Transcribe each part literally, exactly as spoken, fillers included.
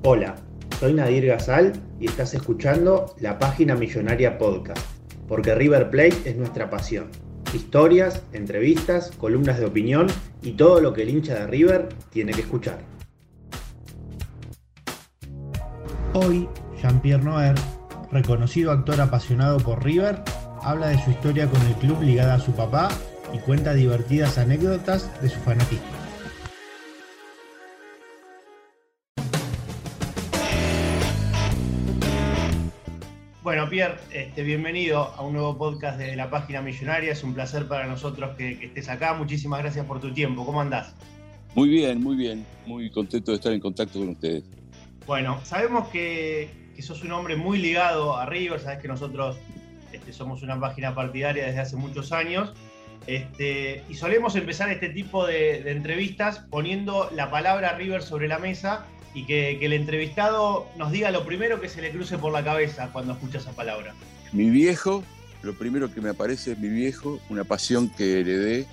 Hola, soy Nadir Gazal y estás escuchando La Página Millonaria Podcast, porque River Plate es nuestra pasión. Historias, entrevistas, columnas de opinión y todo lo que el hincha de River tiene que escuchar. Hoy, Jean-Pierre Noer, reconocido actor apasionado por River, habla de su historia con el club ligada a su papá y cuenta divertidas anécdotas de su fanatismo. Bueno, Pierre, este, bienvenido a un nuevo podcast de La Página Millonaria. Es un placer para nosotros que, que estés acá. Muchísimas gracias por tu tiempo. ¿Cómo andás? Muy bien, muy bien. Muy contento de estar en contacto con ustedes. Bueno, sabemos que, que sos un hombre muy ligado a River. Sabés que nosotros este, somos una página partidaria desde hace muchos años. Este, y solemos empezar este tipo de, de entrevistas poniendo la palabra River sobre la mesa y que, que el entrevistado nos diga lo primero que se le cruce por la cabeza cuando escucha esa palabra. Mi viejo, lo primero que me aparece es mi viejo, una pasión que heredé.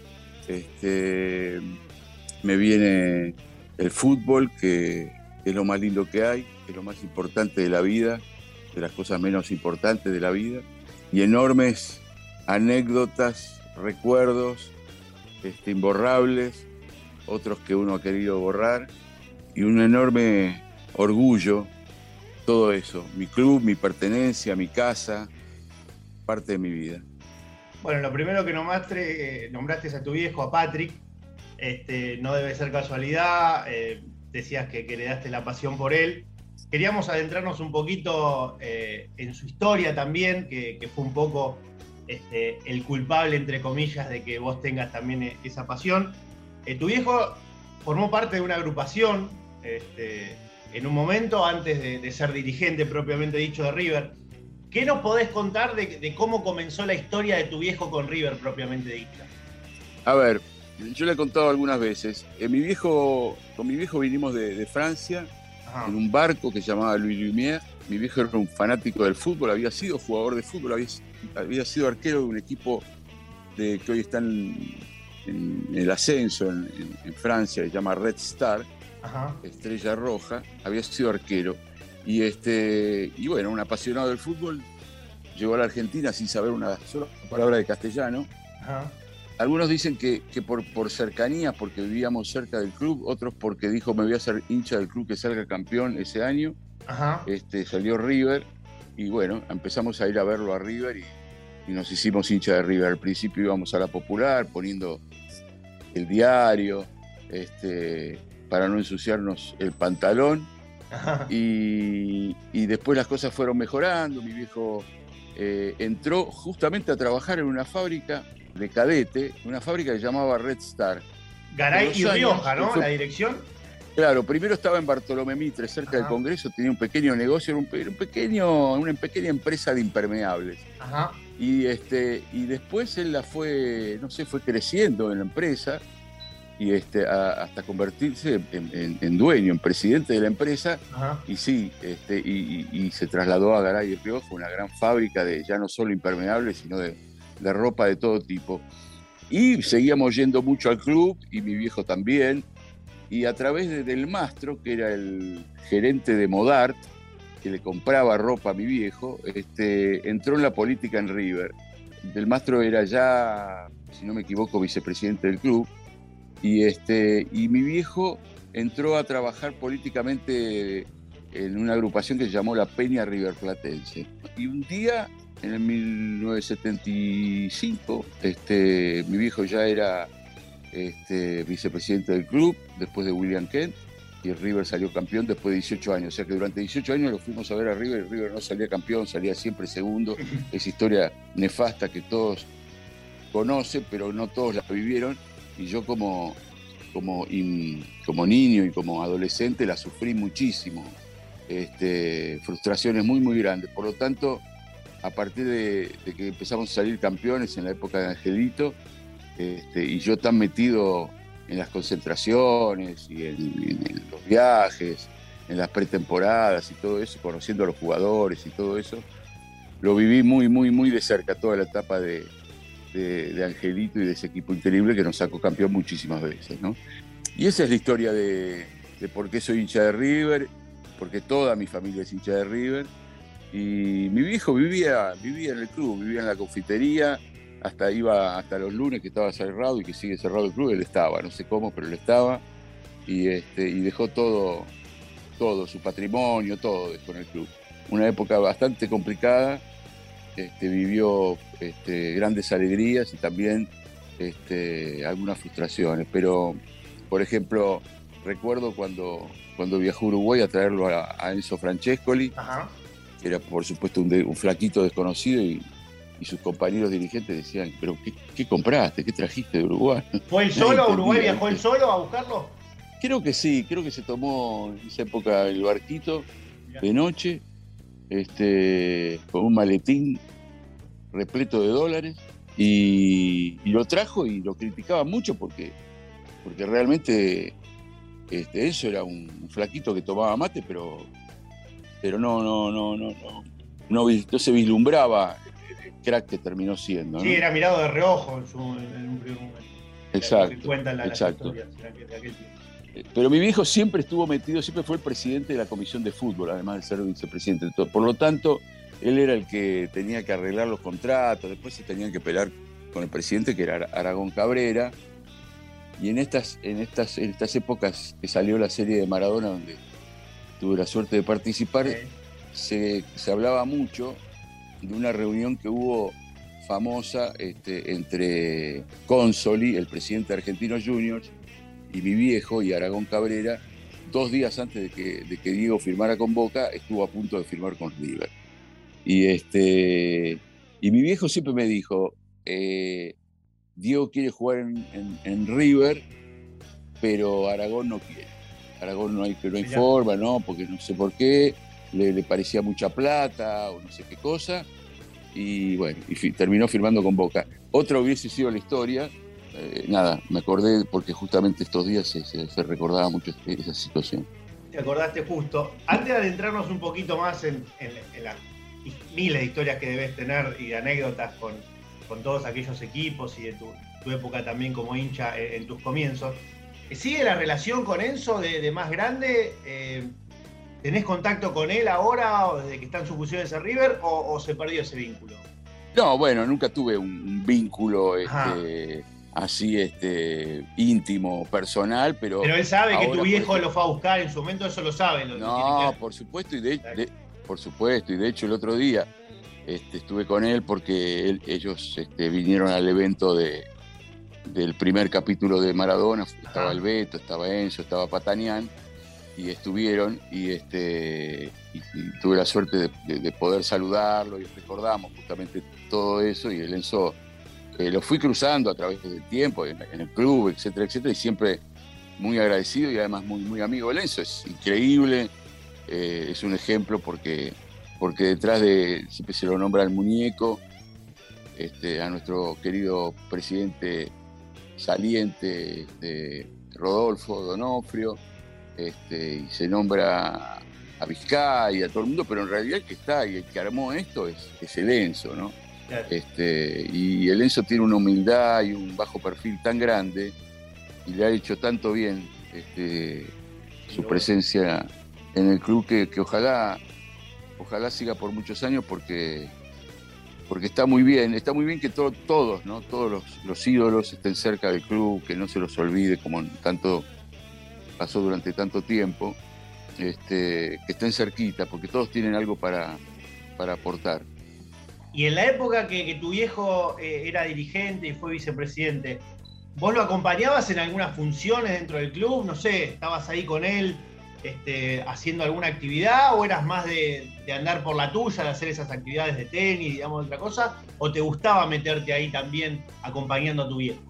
Este, me viene el fútbol, que es lo más lindo que hay, que es lo más importante de la vida, de las cosas menos importantes de la vida, y enormes anécdotas, recuerdos este, imborrables, otros que uno ha querido borrar, y un enorme orgullo, todo eso, mi club, mi pertenencia, mi casa, parte de mi vida. Bueno, lo primero que nombraste, eh, nombraste es a tu viejo, a Patrick. Este, no debe ser casualidad, eh, decías que, que heredaste la pasión por él. Queríamos adentrarnos un poquito eh, en su historia también, que, que fue un poco este, el culpable, entre comillas, de que vos tengas también esa pasión. Eh, tu viejo formó parte de una agrupación este, en un momento antes de, de ser dirigente propiamente dicho de River. ¿Qué nos podés contar de, de cómo comenzó la historia de tu viejo con River propiamente dicha? A ver, yo le he contado algunas veces. Eh, mi viejo, con mi viejo vinimos de, de Francia. Ajá. En un barco que se llamaba Louis Lumière. Mi viejo era un fanático del fútbol, había sido jugador de fútbol, había, había sido arquero de un equipo de, que hoy está en, en el ascenso en, en, en Francia, se llama Red Star. Ajá. Estrella Roja, había sido arquero. Y, este, y bueno, un apasionado del fútbol, llegó a la Argentina sin saber una sola palabra de castellano. Ajá. Algunos dicen que, que por, por cercanía, porque vivíamos cerca del club, otros porque dijo me voy a hacer hincha del club que salga campeón ese año. Ajá. Este, salió River y bueno, empezamos a ir a verlo a River y, y nos hicimos hincha de River. Al principio íbamos a la Popular poniendo el diario este, para no ensuciarnos el pantalón. Y, y después las cosas fueron mejorando. Mi viejo eh, entró justamente a trabajar en una fábrica de cadete, una fábrica que se llamaba Red Star. Garay y Rioja, ¿no? Fue, la dirección. Claro, primero estaba en Bartolomé Mitre, cerca Ajá. del Congreso, tenía un pequeño negocio, un, un pequeño, una pequeña empresa de impermeables. Ajá. Y, este, y después él la fue, no sé, fue creciendo en la empresa y este, a, hasta convertirse en, en, en dueño, en presidente de la empresa. Ajá. Y sí, este, y, y, y se trasladó a Garay y Rioja, una gran fábrica de ya no solo impermeables, sino de, de ropa de todo tipo. Y seguíamos yendo mucho al club, y mi viejo también, y a través de Del Mastro, que era el gerente de Modart, que le compraba ropa a mi viejo, este, entró en la política en River. Del Mastro era ya, si no me equivoco, vicepresidente del club, y, este, y mi viejo entró a trabajar políticamente en una agrupación que se llamó la Peña Riverplatense. Y un día, en el mil novecientos setenta y cinco, este, mi viejo ya era este, vicepresidente del club, después de William Kent, y River salió campeón después de dieciocho años. O sea que durante dieciocho años lo fuimos a ver a River, y River no salía campeón, salía siempre segundo. Esa historia nefasta que todos conocen, pero no todos la vivieron. Y yo como, como, in, como niño y como adolescente la sufrí muchísimo. Este, frustraciones muy, muy grandes. Por lo tanto, a partir de, de que empezamos a salir campeones en la época de Angelito, este, y yo tan metido en las concentraciones y en, en, en los viajes, en las pretemporadas y todo eso, conociendo a los jugadores y todo eso, lo viví muy, muy, muy de cerca, toda la etapa de, de, de Angelito y de ese equipo increíble que nos sacó campeón muchísimas veces, ¿no? Y esa es la historia de, de por qué soy hincha de River porque toda mi familia es hincha de River. Y mi viejo vivía, vivía en el club, vivía en la confitería, hasta iba hasta los lunes que estaba cerrado y que sigue cerrado el club, él estaba, no sé cómo, pero él estaba. Y, este, y dejó todo, todo, su patrimonio, todo dejó en el club. Una época bastante complicada, este, vivió este, grandes alegrías y también este, algunas frustraciones. Pero, por ejemplo, recuerdo cuando, cuando viajó a Uruguay a traerlo a, a Enzo Francescoli, Ajá. que era por supuesto un, de, un flaquito desconocido, y, y sus compañeros dirigentes decían, pero ¿qué, qué compraste? ¿Qué trajiste de Uruguay? ¿Fue él solo a Uruguay? ¿Viajó él solo a buscarlo? Creo que sí, creo que se tomó en esa época el barquito de noche, este, con un maletín repleto de dólares, y, y lo trajo, y lo criticaba mucho porque, porque realmente este, eso era un, un flaquito que tomaba mate, pero, pero no, no, no, no, no, no, no se vislumbraba el crack que terminó siendo, ¿no? Sí, era mirado de reojo en, su, en un primer momento. Exacto, cuentan la, exacto. Las historias de aquel tiempo. Pero mi viejo siempre estuvo metido, siempre fue el presidente de la comisión de fútbol, además de ser vicepresidente. Por lo tanto, él era el que tenía que arreglar los contratos, después se tenían que pelear con el presidente, que era Aragón Cabrera. Y en estas, en estas, en estas épocas que salió la serie de Maradona, donde tuve la suerte de participar, sí. se, se hablaba mucho de una reunión que hubo famosa este, entre Consoli, el presidente de Argentinos Juniors, y mi viejo y Aragón Cabrera, dos días antes de que, de que Diego firmara con Boca, estuvo a punto de firmar con River. Y, este, y mi viejo siempre me dijo, eh, Diego quiere jugar en, en, en River, pero Aragón no quiere. Aragón no hay, no hay forma, ¿no? Porque no sé por qué, le, le parecía mucha plata o no sé qué cosa. Y bueno, y fi, terminó firmando con Boca. Otra hubiese sido la historia. Eh, nada, me acordé porque justamente estos días se, se, se recordaba mucho esa situación. Te acordaste justo. Antes de adentrarnos un poquito más en, en, en las miles de historias que debes tener y de anécdotas con, con todos aquellos equipos y de tu, tu época también como hincha en, en tus comienzos, ¿sigue la relación con Enzo de, de más grande? Eh, ¿Tenés contacto con él ahora o desde que está en sus fusiones en River o, o se perdió ese vínculo? No, bueno, nunca tuve un, un vínculo este, así este, íntimo, personal, pero... Pero él sabe que tu viejo lo fue a buscar en su momento, eso lo sabe. Lo, no, lo por supuesto, y de, de, por supuesto, y de hecho el otro día este, estuve con él porque él, ellos este, vinieron al evento de, del primer capítulo de Maradona, estaba Ajá. el Beto, estaba Enzo, estaba Patanián, y estuvieron, y, este, y, y tuve la suerte de, de, de poder saludarlo, y recordamos justamente todo eso, y el Enzo eh, lo fui cruzando a través del tiempo, en, en el club, etcétera, etcétera, y siempre muy agradecido y además muy, muy amigo del Enzo. Es increíble, eh, es un ejemplo porque, porque detrás de, siempre se lo nombra el muñeco, este, a nuestro querido presidente saliente, este, Rodolfo Donofrio, Este, y se nombra a Vizcay y a todo el mundo, pero en realidad el que está y el que armó esto es, es el Enzo, ¿no? Claro. Este, y el Enzo tiene una humildad y un bajo perfil tan grande y le ha hecho tanto bien este, su presencia en el club que, que ojalá, ojalá siga por muchos años porque, porque está muy bien, está muy bien que to, todos, ¿no? Todos los, los ídolos estén cerca del club, que no se los olvide como tanto pasó durante tanto tiempo, este, que estén cerquita, porque todos tienen algo para, para aportar. Y en la época que, que tu viejo eh, era dirigente y fue vicepresidente, ¿vos lo acompañabas en algunas funciones dentro del club? No sé, ¿estabas ahí con él este, haciendo alguna actividad o eras más de, de andar por la tuya, de hacer esas actividades de tenis, digamos, otra cosa? ¿O te gustaba meterte ahí también acompañando a tu viejo?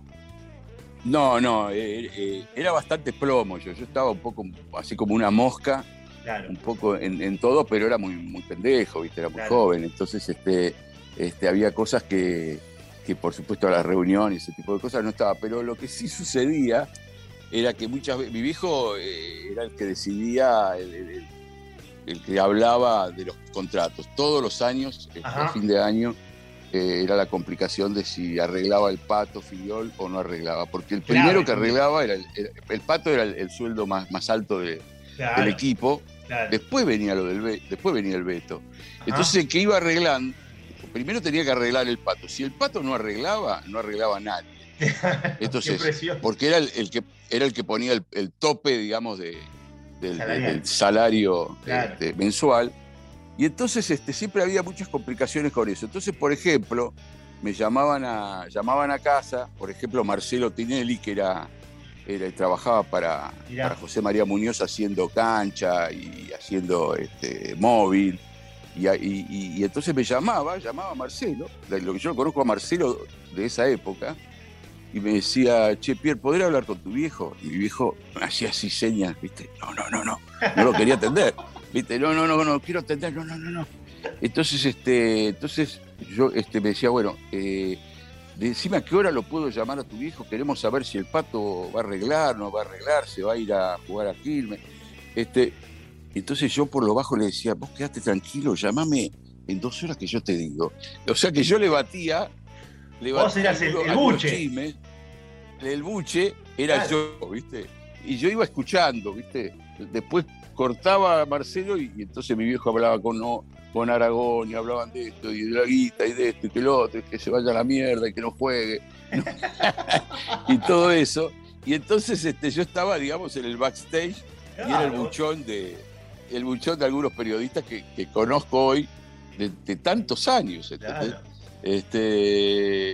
No, no, eh, eh, era bastante plomo yo, yo estaba un poco así como una mosca, claro. un poco en, en todo, pero era muy, muy pendejo, ¿viste? Era muy claro. joven, entonces este, este, había cosas que, que por supuesto a las reuniones, ese tipo de cosas no estaba, pero lo que sí sucedía era que muchas veces, mi viejo eh, era el que decidía, el, el, el que hablaba de los contratos, todos los años, este, a fin de año, Eh, era la complicación de si arreglaba el Pato Filiol o no arreglaba, porque el primero claro, que arreglaba era el, el, el Pato era el, el sueldo más, más alto de, claro, del equipo. Claro. Después venía lo del después venía el Beto. Ajá. Entonces, que iba arreglando, primero tenía que arreglar el Pato. Si el Pato no arreglaba, no arreglaba nadie. Entonces, porque era el, el que era el que ponía el, el tope, digamos, de, del, del salario claro. este, mensual. Y entonces este, siempre había muchas complicaciones con eso. Entonces, por ejemplo, me llamaban a, llamaban a casa, por ejemplo, Marcelo Tinelli, que era, era trabajaba para, para José María Muñoz haciendo cancha y haciendo este, móvil. Y, y, y entonces me llamaba, llamaba a Marcelo, lo que yo conozco a Marcelo de esa época, y me decía, che, Pierre, ¿podré hablar con tu viejo? Y mi viejo me hacía así señas, ¿viste? No, no, no, no, no lo quería atender, ¿viste? No, no, no, no, quiero atender, no, no, no, no. Entonces, este, entonces yo este, me decía, bueno, eh, decime a qué hora lo puedo llamar a tu viejo, queremos saber si el Pato va a arreglar, no va a arreglar, se va a ir a jugar a Quilmes. Este, entonces yo por lo bajo le decía, vos quedate tranquilo, llamame en dos horas que yo te digo. O sea que yo le batía... Le Vos eras el, el buche. Chismes. El buche era claro. yo, ¿viste? Y yo iba escuchando, ¿viste? Después cortaba a Marcelo y, y entonces mi viejo hablaba con, no, con Aragón y hablaban de esto y de la guita y de esto y que lo otro, y que se vaya a la mierda y que no juegue. Y todo eso. Y entonces este, yo estaba, digamos, en el backstage claro. y era el buchón de, el buchón de algunos periodistas que, que conozco hoy de, de tantos años. ¿Entendés? Claro. Este,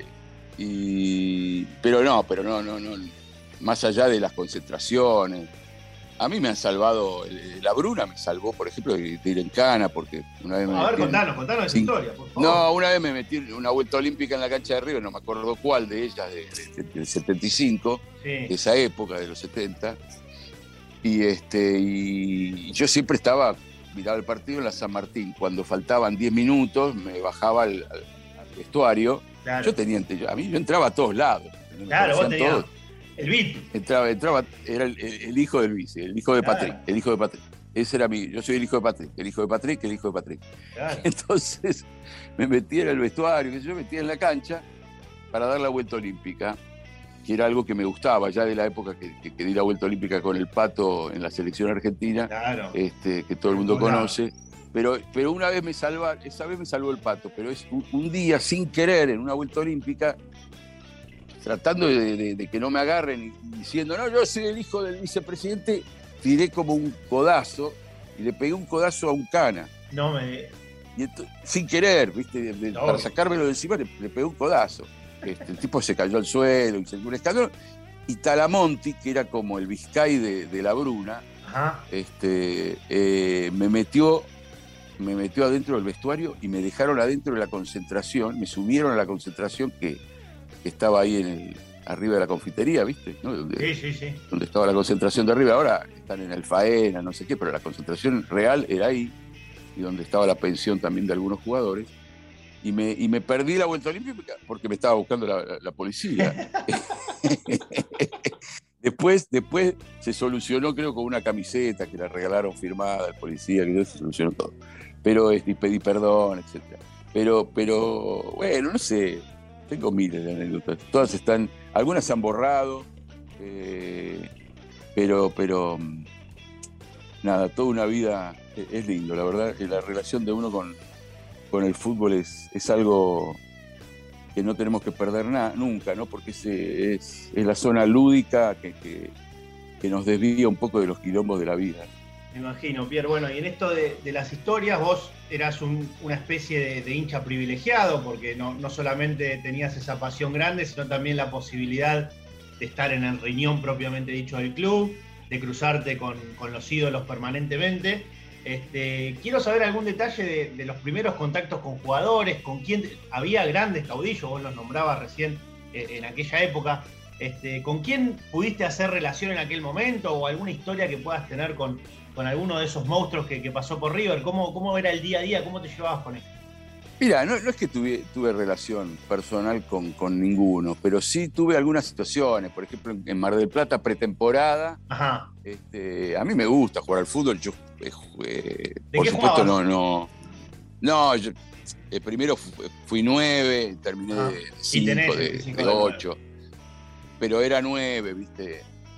y, pero no, pero no, no, no, más allá de las concentraciones, a mí me han salvado, la Bruna me salvó, por ejemplo, de, de ir en cana, porque una vez me A ver, contanos, contanos esa historia, por favor. No, una vez me metí en una vuelta olímpica en la cancha de Río, no me acuerdo cuál de ellas, de, de, de, del setenta y cinco, sí. de esa época, de los setenta, y, este, y yo siempre estaba, miraba el partido en la San Martín, cuando faltaban diez minutos, me bajaba al, al vestuario, claro. yo tenía, a mí yo entraba a todos lados. Claro, vos tenías el vice. Entraba, entraba, era el, el, el hijo del vice, el hijo de claro. Patrick, el hijo de Patrick. Ese era mi, yo soy el hijo de Patrick, el hijo de Patrick, el hijo de Patrick. Claro. Entonces me metí en el vestuario, que yo me metí en la cancha para dar la vuelta olímpica, que era algo que me gustaba, ya de la época que, que, que di la vuelta olímpica con el Pato en la selección argentina, claro. este, que todo el mundo claro. conoce. Pero, pero una vez me salva, esa vez me salvó el Pato, pero es un, un día sin querer en una vuelta olímpica, tratando de, de, de que no me agarren y diciendo, no, yo soy el hijo del vicepresidente, tiré como un codazo y le pegué un codazo a un cana. No me... Y esto, sin querer, ¿viste? De, de, no. Para sacármelo de encima le, le pegué un codazo. Este, el tipo se cayó al suelo y se dio un escándalo. Y Talamonti, que era como el Vizcay de, de la Bruna, Ajá. Este, eh, me metió... me metió adentro del vestuario y me dejaron adentro de la concentración, me subieron a la concentración que, que estaba ahí en el, arriba de la confitería, ¿viste? ¿No? Donde, sí, sí, sí. Donde estaba la concentración de arriba, ahora están en el Faena, no sé qué, pero la concentración real era ahí, y donde estaba la pensión también de algunos jugadores, y me, y me perdí la vuelta olímpica porque me estaba buscando la, la, la policía. Después, después se solucionó, creo, con una camiseta que la regalaron firmada al policía, que se solucionó todo. Pero y pedí perdón, etcétera. Pero, pero, bueno, no sé, tengo miles de anécdotas. Todas están, algunas se han borrado, eh, pero, pero, nada, toda una vida es, es lindo, la verdad, la relación de uno con, con el fútbol es, es algo que no tenemos que perder nada, nunca, ¿no? Porque es, es, es la zona lúdica que, que, que nos desvía un poco de los quilombos de la vida. Me imagino, Pierre. Bueno, y en esto de, de las historias, vos eras un, una especie de, de hincha privilegiado, porque no, no solamente tenías esa pasión grande, sino también la posibilidad de estar en el riñón propiamente dicho del club, de cruzarte con, con los ídolos permanentemente. Este, quiero saber algún detalle de, de los primeros contactos con jugadores, con quién había grandes caudillos, vos los nombrabas recién eh, en aquella época. Este, ¿Con quién pudiste hacer relación en aquel momento o alguna historia que puedas tener con, con alguno de esos monstruos que, que pasó por River? ¿Cómo, ¿Cómo era el día a día? ¿Cómo te llevabas con esto? Mira, no, no es que tuve, tuve relación personal con, con ninguno, pero sí tuve algunas situaciones. Por ejemplo, en Mar del Plata, pretemporada. Ajá. Este, a mí me gusta jugar al fútbol. Yo, eh, por supuesto, jugabas? no, no. No, yo eh, primero fui, fui nueve, terminé ah. de cinco, de, de ocho. Pero era nueve, ¿viste?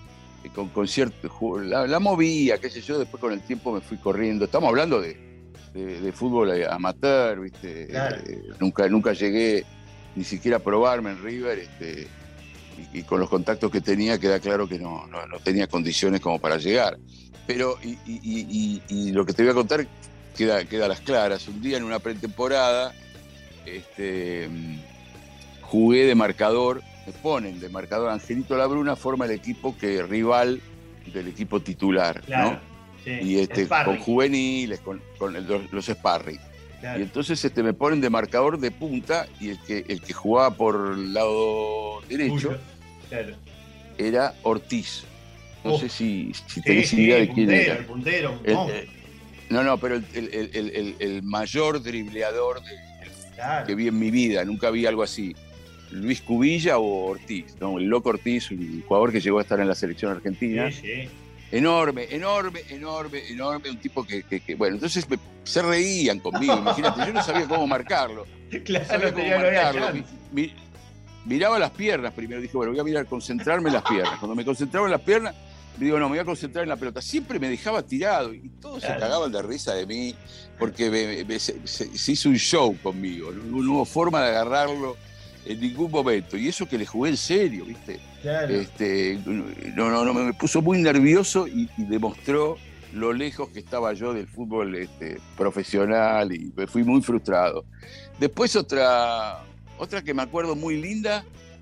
con, con cierto, la, la movía, qué sé yo, después con el tiempo me fui corriendo. Estamos hablando de, de, de fútbol amateur, ¿viste? Claro. Eh, nunca, nunca llegué ni siquiera a probarme en River, este, y, y con los contactos que tenía queda claro que no, no, no tenía condiciones como para llegar. Pero, y, y, y, y lo que te voy a contar queda, queda a las claras. Un día en una pretemporada, este, jugué de marcador, me ponen de marcador, Angelito Labruna forma el equipo que rival del equipo titular, claro, ¿no? Sí. Y este, con juveniles, con, con el, los, los sparring. Claro. Y entonces este, me ponen de marcador de punta y el que, el que jugaba por el lado derecho claro. era Ortiz. No Uf. sé si, si tenés sí, idea sí, de quién puntero, era. El puntero, el, eh, no, no, pero el, el, el, el, el mayor dribleador de, claro. que vi en mi vida, nunca vi algo así. Luis Cubilla o Ortiz, ¿no? El loco Ortiz, un jugador que llegó a estar en la selección argentina. Sí, sí. Enorme, enorme, enorme, enorme, un tipo que, que, que bueno, entonces me, se reían conmigo, imagínate, yo no sabía cómo marcarlo. Claro, no sabía cómo marcarlo. Mi, mi, miraba las piernas primero, dije, bueno, voy a mirar, concentrarme en las piernas. Cuando me concentraba en las piernas, digo, no, me voy a concentrar en la pelota. Siempre me dejaba tirado y todos claro. se cagaban de risa de mí porque me, me, se, se, se hizo un show conmigo, no, no hubo forma de agarrarlo en ningún momento, y eso que le jugué en serio, ¿viste? Claro. Este, no, no, no, me puso muy nervioso y, y demostró lo lejos que estaba yo del fútbol este, profesional, y me fui muy frustrado. Después otra, otra que me acuerdo muy linda,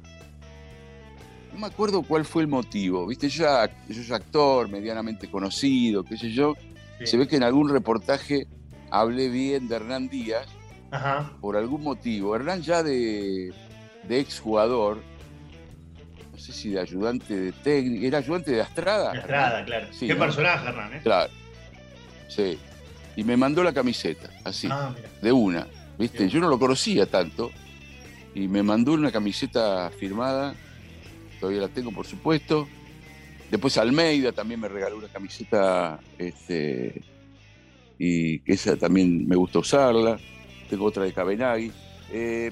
no me acuerdo cuál fue el motivo, ¿viste? Yo ya, yo ya actor, medianamente conocido, qué sé yo, sí. Se ve que en algún reportaje hablé bien de Hernán Díaz, Ajá. por algún motivo. Hernán ya de... de exjugador, no sé si de ayudante de técnico, ¿era ayudante de Astrada? De Astrada, Hernán. Claro. Sí, Qué ¿no? personaje, Hernán, ¿eh? Claro, sí. Y me mandó la camiseta, así, ah, de una, ¿viste? Bien. Yo no lo conocía tanto, y me mandó una camiseta firmada, todavía la tengo, por supuesto. Después Almeida también me regaló una camiseta, este, y que esa también me gusta usarla. Tengo otra de Cabenagui. Eh,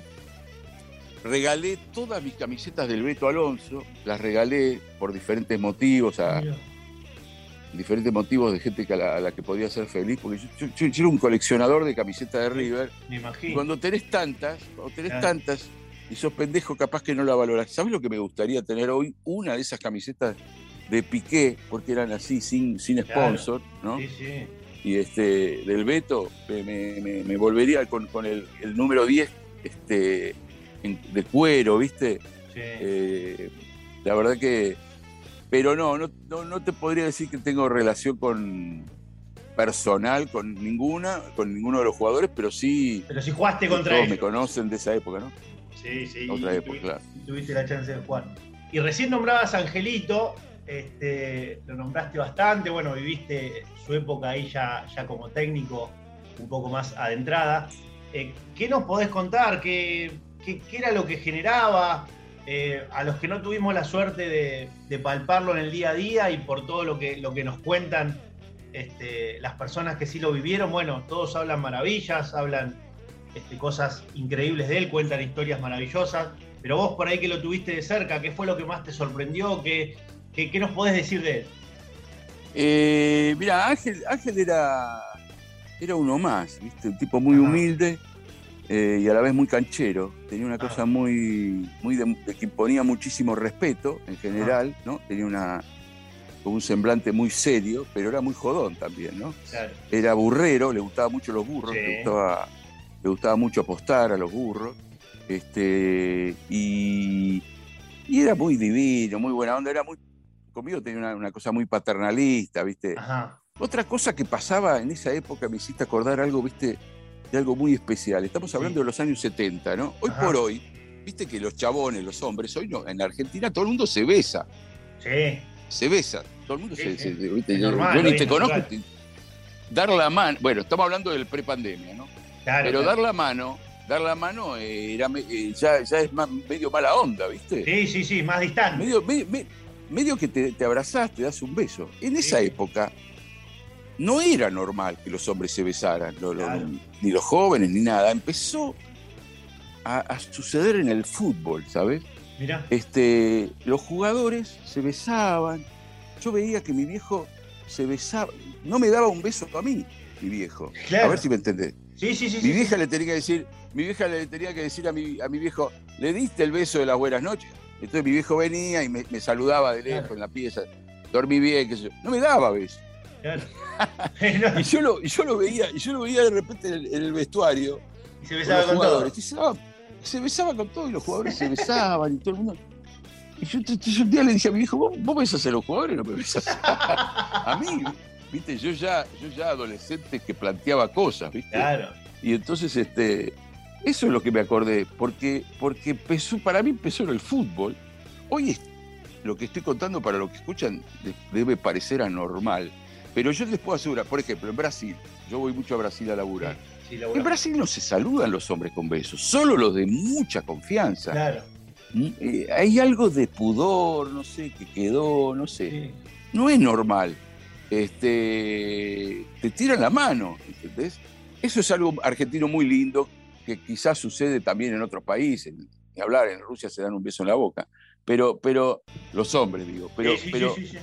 Regalé todas mis camisetas del Beto Alonso, las regalé por diferentes motivos, a Mira. diferentes motivos de gente que a, la, a la que podía ser feliz, porque yo, yo, yo era un coleccionador de camisetas de River. Me imagino. Y cuando tenés tantas, cuando tenés claro. tantas, y sos pendejo, capaz que no la valorás. ¿Sabes lo que me gustaría tener hoy? Una de esas camisetas de Piqué, porque eran así, sin, sin claro. sponsor, ¿no? Sí, sí. Y este, del Beto, me, me, me volvería con, con el, el número diez, este... de cuero, ¿viste? Sí. Eh, la verdad que... Pero no, no, no, no te podría decir que tengo relación con personal con ninguna, con ninguno de los jugadores, pero sí... Pero sí jugaste contra todos ellos. me conocen de esa época, ¿no? Sí, sí. Otra y época, tuviste, claro. Tuviste la chance de jugar. Y recién nombrabas a Angelito, este, lo nombraste bastante, bueno, viviste su época ahí ya, ya como técnico un poco más adentrada. Eh, ¿Qué nos podés contar? ¿Qué, qué, qué era lo que generaba? Eh, a los que no tuvimos la suerte de, de palparlo en el día a día y por todo lo que, lo que nos cuentan este, las personas que sí lo vivieron, bueno, todos hablan maravillas, hablan este, cosas increíbles de él, cuentan historias maravillosas, pero vos por ahí que lo tuviste de cerca, ¿qué fue lo que más te sorprendió? ¿Qué, qué, qué nos podés decir de él? Eh, mira, Ángel, Ángel era, era uno más, ¿viste? Un tipo muy Ajá. humilde. Eh, y a la vez muy canchero, tenía una cosa muy, muy de, de que imponía muchísimo respeto en general, ¿no? Tenía una, un semblante muy serio, pero era muy jodón también, ¿no? Claro. Era burrero, le gustaban mucho los burros, sí. le, gustaba, le gustaba mucho apostar a los burros, este, y, y era muy divino, muy buena onda, era muy, conmigo tenía una, una cosa muy paternalista, ¿viste? Ajá. Otra cosa que pasaba en esa época, me hiciste acordar algo, ¿viste? De algo muy especial. Estamos hablando sí. de los años setenta, ¿no? Hoy Ajá. por hoy, viste que los chabones, los hombres, hoy no, en Argentina todo el mundo se besa. Sí. Se besa. Todo el mundo sí, se, sí. se ¿viste? Normal, yo ni te conozco. Te, dar la mano, bueno, estamos hablando del prepandemia, ¿no? Claro, Pero claro. dar la mano, dar la mano eh, era, eh, ya, ya es más, medio mala onda, ¿viste? Sí, sí, sí, más distante. Medio, medio, medio que te, te abrazás, te das un beso. En esa sí. época no era normal que los hombres se besaran, lo, lo, claro. ni los jóvenes, ni nada. Empezó a, a suceder en el fútbol, ¿sabes? Mirá. Este, los jugadores se besaban. yo veía que mi viejo se besaba, no me daba un beso a mí, mi viejo. Claro. A ver si me entendés. Sí, sí, sí. Mi sí, vieja sí. le tenía que decir, mi vieja le tenía que decir a mi, a mi viejo, ¿le diste el beso de las buenas noches? Entonces mi viejo venía y me, me saludaba de lejos, claro, en la pieza, dormí bien, qué sé yo. No me daba beso. Claro. y, yo lo, y yo lo veía, y yo lo veía de repente en el, en el vestuario. Y se besaba con, con todo. Y se, besaba, se besaba con todo, y los jugadores se besaban y todo el mundo. Y yo, yo un día le dije a mi viejo, ¿vos, vos besás a los jugadores? No me besás a, a mí. ¿Viste? Yo ya, yo ya adolescente que planteaba cosas, ¿viste? Claro. Y entonces, este, eso es lo que me acordé, porque, porque empezó, para mí empezó en el fútbol. Hoy es, lo que estoy contando para los que escuchan debe parecer anormal, pero yo les puedo asegurar, por ejemplo, en Brasil, yo voy mucho a Brasil a laburar. Sí, sí, en Brasil no se saludan los hombres con besos, solo los de mucha confianza. Claro. Eh, hay algo de pudor, no sé, que quedó, no sé. Sí. No es normal. Este, te tiran la mano, ¿entendés? Eso es algo argentino muy lindo, que quizás sucede también en otros países. Ni hablar, en Rusia se dan un beso en la boca. Pero, pero los hombres, digo. Pero, sí, sí, pero sí, sí, sí.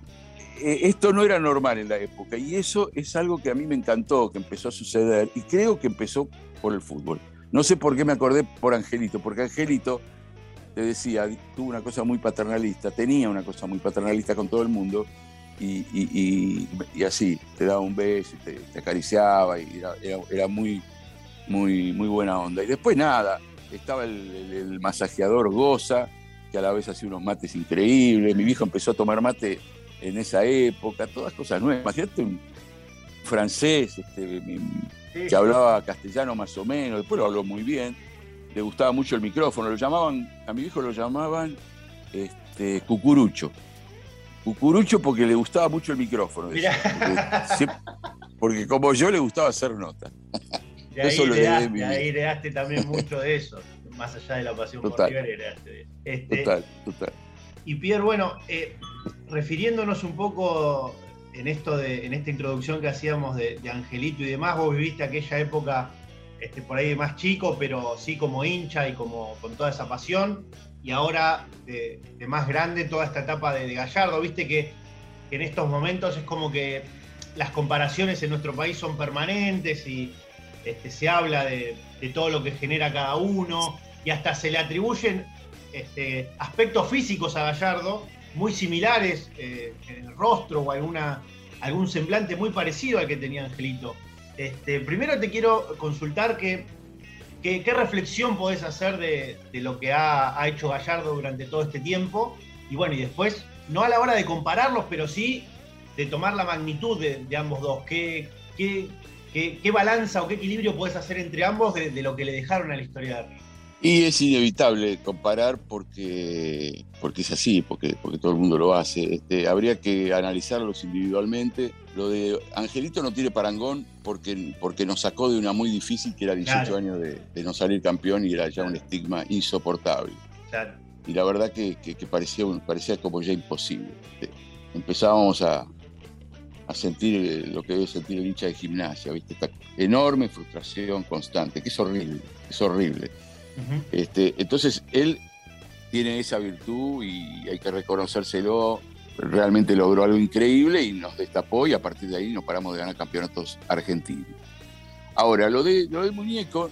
Eh, esto no era normal en la época. Y eso es algo que a mí me encantó, que empezó a suceder. Y creo que empezó por el fútbol. No sé por qué me acordé por Angelito, porque Angelito, te decía, tuvo una cosa muy paternalista, tenía una cosa muy paternalista con todo el mundo. Y, y, y, y así, te daba un beso, te, te acariciaba, y era, era, era muy, muy, muy buena onda. Y después nada, estaba el, el, el masajeador Goza, que a la vez hacía unos mates increíbles. Mi viejo empezó a tomar mate en esa época, todas cosas nuevas. Imagínate un francés este, que sí, hablaba castellano más o menos, después lo habló muy bien, le gustaba mucho el micrófono, lo llamaban, a mi viejo lo llamaban este, Cucurucho. Cucurucho porque le gustaba mucho el micrófono. Porque, porque como yo le gustaba hacer notas. De ahí, eso lo heredaste, de ahí heredaste también mucho de eso, más allá de la pasión total, por River, heredaste de eso. Este, total, total. Y Pierre, bueno, eh, refiriéndonos un poco en esto de, en esta introducción que hacíamos de, de Angelito y demás, vos viviste aquella época este, por ahí más chico, pero sí como hincha y como con toda esa pasión. Y ahora, de, de más grande, toda esta etapa de, de Gallardo, viste que, que en estos momentos es como que las comparaciones en nuestro país son permanentes y este, se habla de, de todo lo que genera cada uno y hasta se le atribuyen este, aspectos físicos a Gallardo muy similares eh, en el rostro o alguna, algún semblante muy parecido al que tenía Angelito. Este, primero te quiero consultar que ¿Qué, ¿Qué reflexión podés hacer de, de lo que ha, ha hecho Gallardo durante todo este tiempo? Y bueno, y después, no a la hora de compararlos, pero sí de tomar la magnitud de, de ambos dos. ¿Qué, qué, qué, ¿Qué balanza o qué equilibrio podés hacer entre ambos de, de lo que le dejaron a la historia de River? Y es inevitable comparar porque, porque es así, porque, porque todo el mundo lo hace. Este, habría que analizarlos individualmente. Lo de Angelito no tiene parangón porque, porque nos sacó de una muy difícil, que era dieciocho claro. años de, de no salir campeón, y era ya un estigma insoportable. Claro. Y la verdad que, que, que parecía, parecía como ya imposible. Empezábamos a, a sentir lo que debe sentir el hincha de Gimnasia, ¿viste? Esta enorme frustración constante, que es horrible, es horrible. Uh-huh. Este, entonces él tiene esa virtud y hay que reconocérselo. Realmente logró algo increíble y nos destapó, y a partir de ahí nos paramos de ganar campeonatos argentinos. Ahora, lo, de, lo del muñeco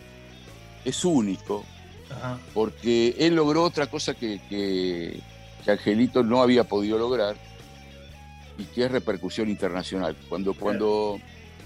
es único. Ajá. Porque él logró otra cosa que, que, que Angelito no había podido lograr, y que es repercusión internacional. Cuando, cuando,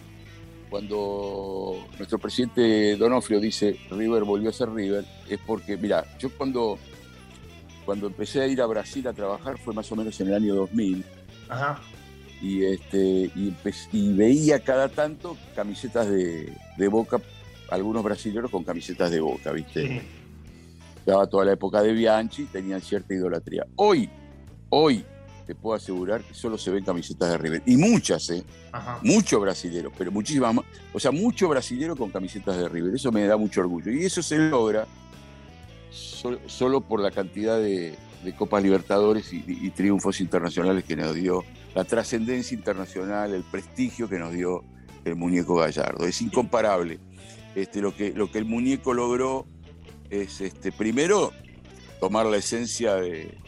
cuando nuestro presidente Donofrio dice River volvió a ser River, es porque, mirá, yo cuando, cuando empecé a ir a Brasil a trabajar fue más o menos en el año dos mil. Ajá. Y, este, y, y veía cada tanto camisetas de, de Boca, algunos brasileños con camisetas de Boca, ¿viste? Sí. Daba toda la época de Bianchi, tenían cierta idolatría. Hoy, hoy, te puedo asegurar que solo se ven camisetas de River. Y muchas, ¿eh? Ajá. Muchos brasileros, pero muchísimas más. O sea, mucho brasilero con camisetas de River. Eso me da mucho orgullo. Y eso se logra solo, solo por la cantidad de, de Copas Libertadores y, y, y triunfos internacionales que nos dio, la trascendencia internacional, el prestigio que nos dio el muñeco Gallardo. Es incomparable. Este, lo, que, lo que el muñeco logró es, este, primero, tomar la esencia de,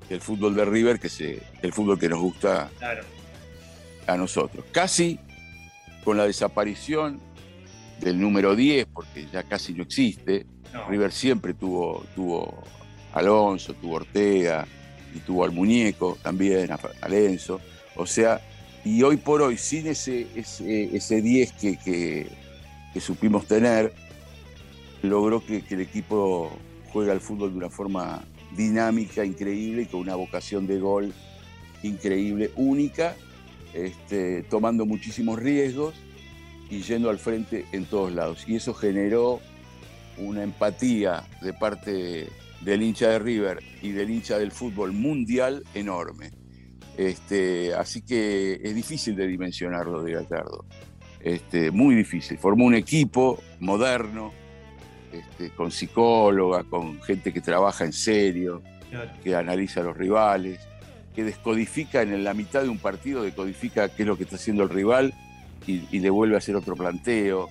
del fútbol de River, que se, el fútbol que nos gusta claro. a nosotros. Casi con la desaparición del número diez, porque ya casi no existe, no. River siempre tuvo, tuvo Alonso, tuvo Ortega, y tuvo al muñeco también, a, a Lenzo. O sea, y hoy por hoy, sin ese, ese, ese diez que, que, que supimos tener, logró que, que el equipo juegue al fútbol de una forma dinámica, increíble, y con una vocación de gol increíble, única, este, tomando muchísimos riesgos y yendo al frente en todos lados. Y eso generó una empatía de parte del hincha de River y del hincha del fútbol mundial enorme. Este, así que es difícil de dimensionarlo de Gallardo. Este, muy difícil. Formó un equipo moderno, este, con psicóloga, con gente que trabaja en serio, claro. que analiza a los rivales, que descodifica en la mitad de un partido, decodifica qué es lo que está haciendo el rival y, y le vuelve a hacer otro planteo.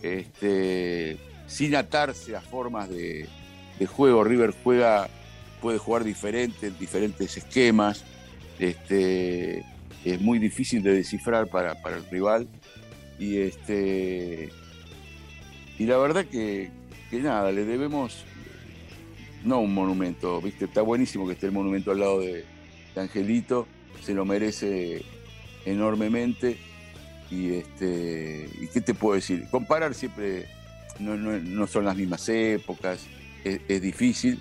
Este, sin atarse a formas de, de juego. River juega, puede jugar diferentes, diferentes esquemas. Este, es muy difícil de descifrar para, para el rival. Y, este, y la verdad que, que nada, le debemos, no un monumento, ¿viste? Está buenísimo que esté el monumento al lado de, de Angelito, se lo merece enormemente. Y, este, ¿y qué te puedo decir? Comparar siempre no, no, no son las mismas épocas, es, es difícil,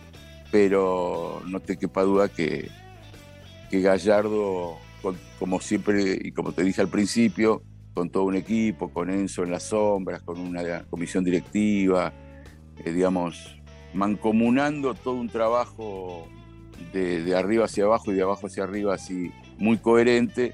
pero no te quepa duda que, que Gallardo, con, como siempre y como te dije al principio, con todo un equipo, con Enzo en las sombras, con una comisión directiva, eh, digamos, mancomunando todo un trabajo de, de arriba hacia abajo y de abajo hacia arriba, así muy coherente,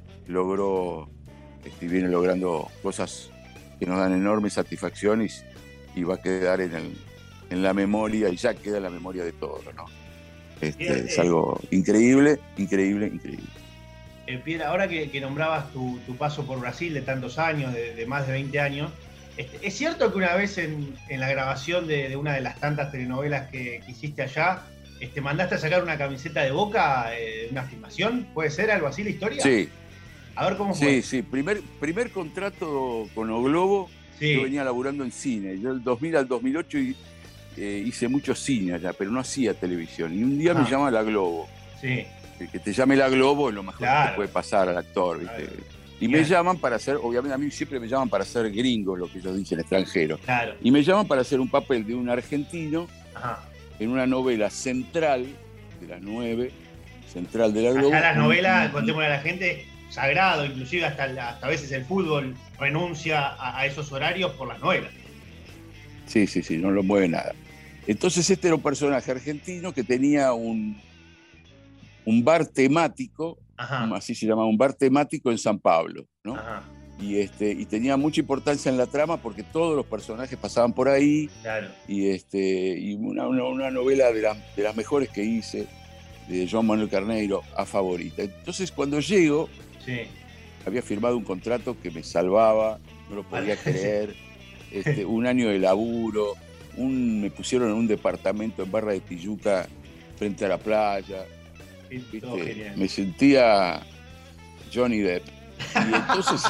logró, este, viene logrando cosas que nos dan enormes satisfacciones y va a quedar en, el, en la memoria, y ya queda en la memoria de todos, ¿no? Este, Bien, es eh, algo increíble, increíble, increíble. Eh, Pierre, ahora que, que nombrabas tu, tu paso por Brasil de tantos años, de, de más de veinte años, este, ¿es cierto que una vez en, en la grabación de, de una de las tantas telenovelas que, que hiciste allá, este, mandaste a sacar una camiseta de Boca, eh, una filmación? ¿Puede ser algo así la historia? Sí. A ver cómo fue. Sí, sí. Primer, primer contrato con O Globo, sí. Yo venía laburando en cine. Yo del dos mil al dos mil ocho y, eh, hice mucho cine allá, pero no hacía televisión. Y un día ah. me llama la Globo. Sí. El que te llame la Globo es lo mejor claro. que te puede pasar al actor, ¿viste? Claro. Y Bien. me llaman para hacer, obviamente a mí siempre me llaman para ser gringos, lo que ellos dicen, extranjeros. Claro. Y me llaman para hacer un papel de un argentino Ajá. en una novela central de las nueve, central de la Globo. Acá las novelas, contémosle a la gente, sagrado, inclusive hasta, hasta a veces el fútbol renuncia a, a esos horarios por las novelas. Sí, sí, sí, no lo mueve nada. Entonces este era un personaje argentino que tenía un, un bar temático, Ajá. así se llamaba, un bar temático en San Pablo, ¿no? Ajá. Y, este, y tenía mucha importancia en la trama porque todos los personajes pasaban por ahí. Claro. Y, este, y una, una, una novela de, la, de las mejores que hice, de Joan Manuel Carneiro, a favorita. Entonces cuando llego, sí. había firmado un contrato que me salvaba, no lo podía creer, este, un año de laburo, un, me pusieron en un departamento en Barra de Tijuca frente a la playa. ¿Viste? Me sentía Johnny Depp. Y entonces,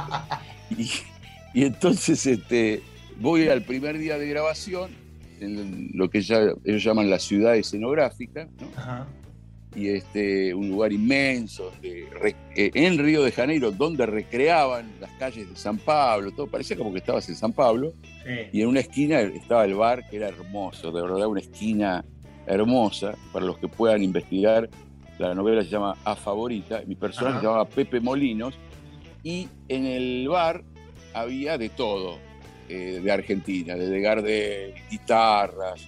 y, y entonces este, voy al primer día de grabación, en lo que ya, ellos llaman la ciudad escenográfica, ¿no? Ajá. Y este, un lugar inmenso de, eh, en Río de Janeiro, donde recreaban las calles de San Pablo, todo parecía como que estabas en San Pablo, sí. Y en una esquina estaba el bar, que era hermoso, de verdad, una esquina hermosa. Para los que puedan investigar, la novela se llama A Favorita, mi personaje Ajá. se llamaba Pepe Molinos, y en el bar había de todo, eh, de Argentina, desde Gardel, guitarras,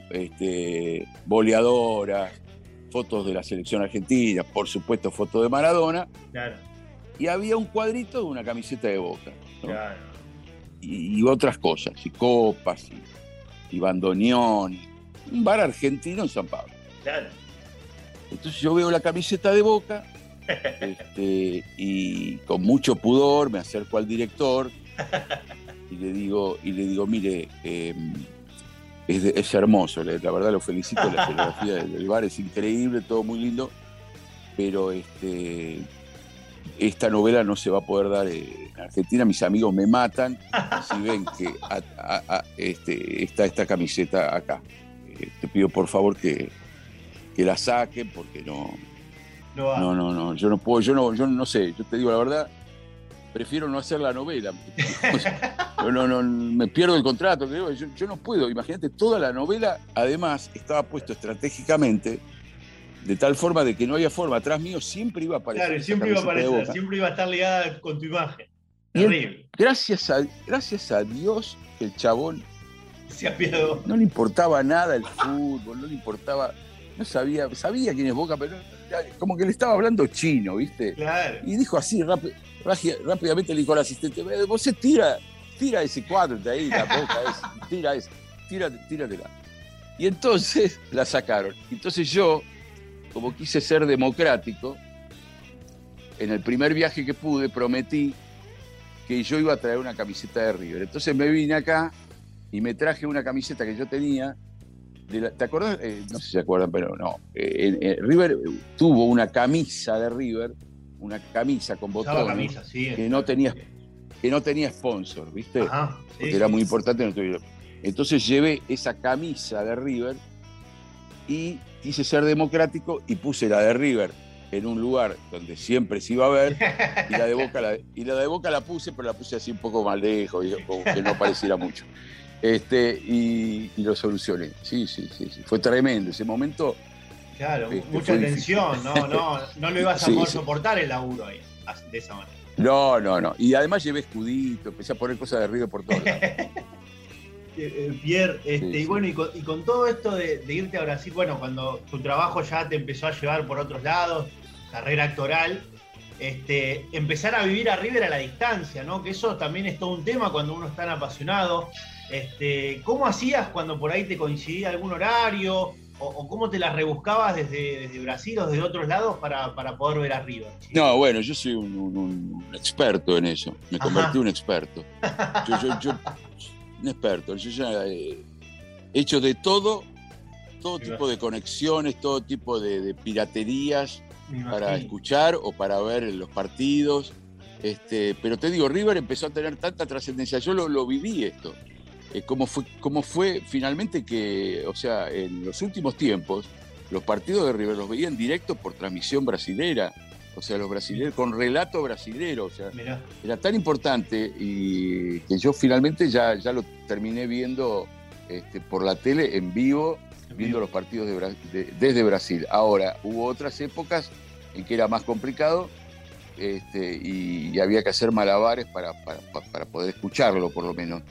este, boleadoras, fotos de la selección argentina, por supuesto fotos de Maradona, claro. Y había un cuadrito de una camiseta de Boca, ¿no? Claro. y, y otras cosas, y copas, y, y bandoneón, un bar argentino en San Pablo. Claro. Entonces yo veo la camiseta de Boca, este, y con mucho pudor me acerco al director y le digo, y le digo mire, eh, es, es hermoso, la, la verdad lo felicito, la escenografía del, del bar es increíble, todo muy lindo, pero este, esta novela no se va a poder dar en Argentina, mis amigos me matan si ven que a, a, a, este, está esta camiseta acá. Eh, te pido por favor que, que la saquen porque no, no, no, no, no, yo no puedo, yo no, yo no sé, yo te digo la verdad, prefiero no hacer la novela. No, no, no, me pierdo el contrato. Yo, yo no puedo. Imagínate, toda la novela, además, estaba puesto estratégicamente de tal forma de que no había forma. Atrás mío siempre iba a aparecer. Claro, siempre iba a aparecer, siempre iba a estar ligada con tu imagen. Terrible. Gracias a, gracias a Dios, el chabón se apiadó. No le importaba nada el fútbol, no le importaba. No sabía, sabía quién es Boca, pero como que le estaba hablando chino, ¿viste? Claro. Y dijo así, rápido. Rápidamente le dijo al asistente, vos tira, tira ese cuadro de ahí, la boca ese, tira ese, tírate, tíratela. Y entonces la sacaron. Entonces yo, como quise ser democrático, en el primer viaje que pude prometí que yo iba a traer una camiseta de River. Entonces me vine acá y me traje una camiseta que yo tenía. De la, ¿te acordás? Eh, no sé si se acuerdan, pero no. Eh, eh, River tuvo una camisa de River, una camisa con botones camisa, sí, que, no tenía, que no tenía sponsor, ¿viste? Ajá, sí, porque sí, era muy sí. importante. No tuviera. Entonces llevé esa camisa de River y quise ser democrático y puse la de River en un lugar donde siempre se iba a ver y la de Boca la, y la, de Boca la puse, pero la puse así un poco más lejos, como que no pareciera mucho. Este, y, y lo solucioné. Sí, sí, sí, sí. Fue tremendo ese momento. Claro, este, mucha tensión, no, no, no lo ibas a sí, poder sí. soportar el laburo ahí, de esa manera. No, no, no. Y además llevé escudito, empecé a poner cosas de River por todos lados. Pierre, este, sí, y sí. bueno, y con, y con todo esto de, de irte a Brasil, bueno, cuando tu trabajo ya te empezó a llevar por otros lados, carrera actoral, este, empezar a vivir a River a la distancia, ¿no? Que eso también es todo un tema cuando uno es tan apasionado. Este, ¿Cómo hacías cuando por ahí te coincidía algún horario? O, o cómo te las rebuscabas desde, desde Brasil o desde otros lados para, para poder ver a River? ¿Sí? No, bueno, yo soy un, un, un experto en eso. Me convertí en un experto. Yo, yo, yo, un experto. Yo ya he hecho de todo, todo tipo de conexiones, todo tipo de, de piraterías para escuchar o para ver los partidos. Este, pero te digo, River empezó a tener tanta trascendencia. Yo lo, lo viví esto. Eh, cómo fue, cómo fue finalmente que, o sea, en los últimos tiempos, los partidos de River los veía en directo por transmisión brasilera. O sea, los brasileños, con relato brasilero. O sea, Mirá. Era tan importante y que yo finalmente ya, ya lo terminé viendo este, por la tele en vivo, en viendo vivo. los partidos de, de, desde Brasil. Ahora, hubo otras épocas en que era más complicado este, y, y había que hacer malabares para, para, para poder escucharlo, por lo menos.